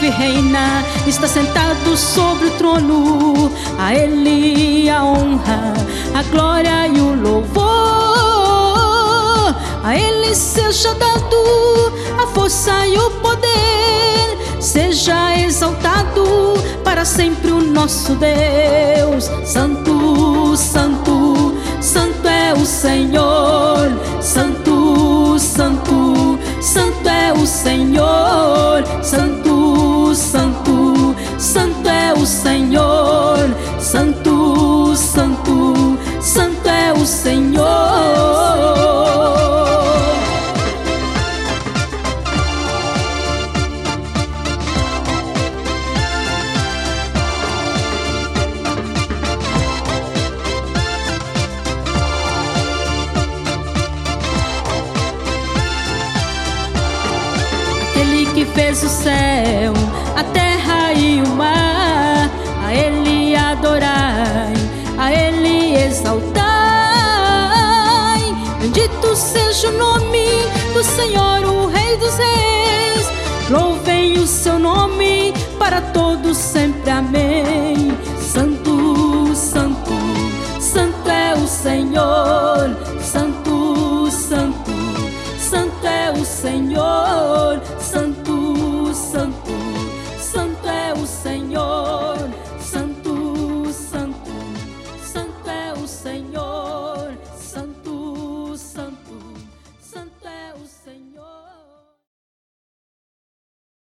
vive e reina, está sentado sobre o trono. A Ele a honra, a glória e o louvor. A Ele seja dado a força e o poder. Seja exaltado para sempre o nosso Deus. Santo, santo, santo é o Senhor. Santo, santo, santo é o Senhor. Santo, santo, santo é o Senhor. Santo, santo, santo é o Senhor. Aquele que fez o céu, a terra e o mar, a Ele adorai, a Ele exaltai. Bendito seja o nome do Senhor